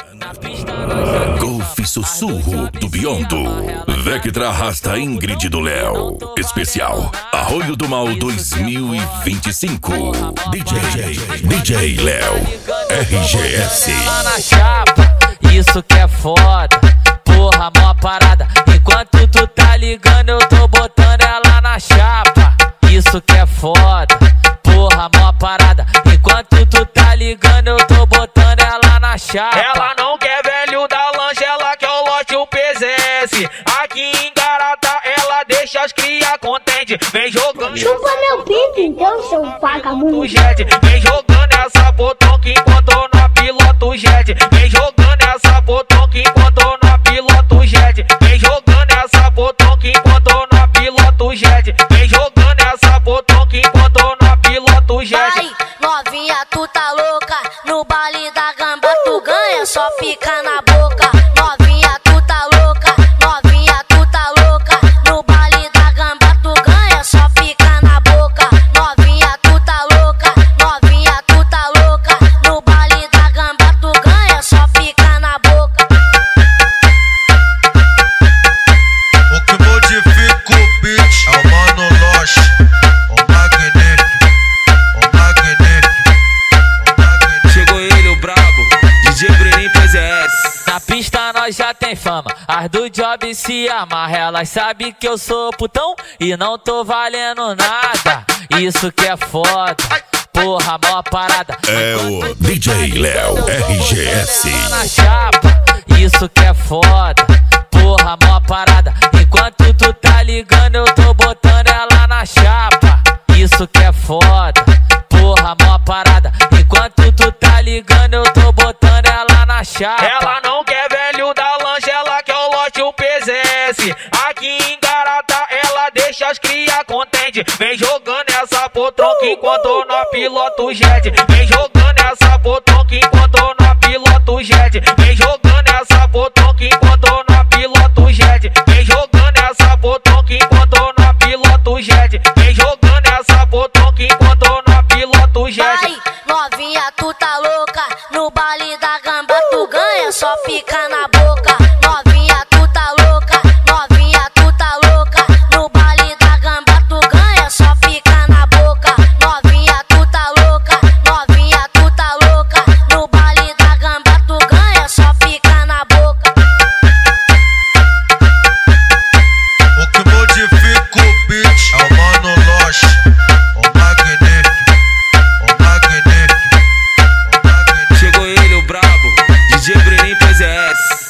Golfe Sussurro do Biondo. Vectra arrasta Ingrid do Léo. Especial Arroio do Mal 2025. DJ Léo RGS. Na chapa, isso que é foda. Porra, mó parada. Enquanto tu tá ligando, eu tô botando ela na chapa. Isso que é foda. Porra, mó parada. Enquanto tu tá ligando, eu tô botando ela na chapa. Ela não quer velho da lancha, ela quer o lote, o PZS. Aqui em Garata, ela deixa as cria contente. Vem jogando. Chupa meu pinto, então, seu vagabundo. Jet. Vem jogando essa potonca enquanto eu não piloto o jet. Vem jogando essa potonca enquanto eu não piloto o jet. Vem jogando essa potonca enquanto eu não piloto o jet. Vem jogando essa potonca enquanto eu não piloto o jet. Ai, novinha, tu tá louca. No baile da gamba tu ganha, só fica na boca. Novinha, tu tá louca. Novinha, tu tá louca. No baile da gamba tu ganha, só fica na boca. Novinha, tu tá louca. Novinha, tu tá louca. No baile da gamba tu ganha, só fica na boca. O que modifica o beat é o Mano Lost, o magnífico, o magnífico, o magnífico. Chegou ele, o brabo, DJ Bruninho PZS. Na pista nós já tem fama, as do job se amarra. Elas sabem que eu sou putão e não tô valendo nada. Isso que é foda, porra, mó parada. É o DJ Léo RGS. Na chapa, isso que é foda, porra, mó parada. Enquanto tu tá ligando, eu tô botando ela na chapa. Isso que é foda, porra, mó parada. Enquanto tu tá ligando, eu tô botando ela na chapa. Ela não quer velho da lancha, ela quer o lote, o PZS. Aqui em Garata, ela deixa as cria contente. Vem jogando essa potronca enquanto eu não piloto o jet. Vem jogando essa potronca enquanto eu não piloto o jet. Vem jogando essa potronca enquanto eu não piloto o jet. Vem jogando essa potronca enquanto eu não piloto o jet. Vem jogando essa potronca enquanto eu não piloto o jet. Ai, novinha, tu tá louca. No baile da gamba tu ganha, só fica na boca. Novinha, tu tá louca. Novinha, tu tá louca. No baile da gamba tu ganha, só fica na boca. Novinha, tu tá louca. Novinha, tu tá louca. No baile da gamba tu ganha, só fica na boca. O que modifica o beat é o Mano Lost, o magnífico, o magnífico, o magnífico. Chegou ele, o brabo, DJ Bruninho PZS.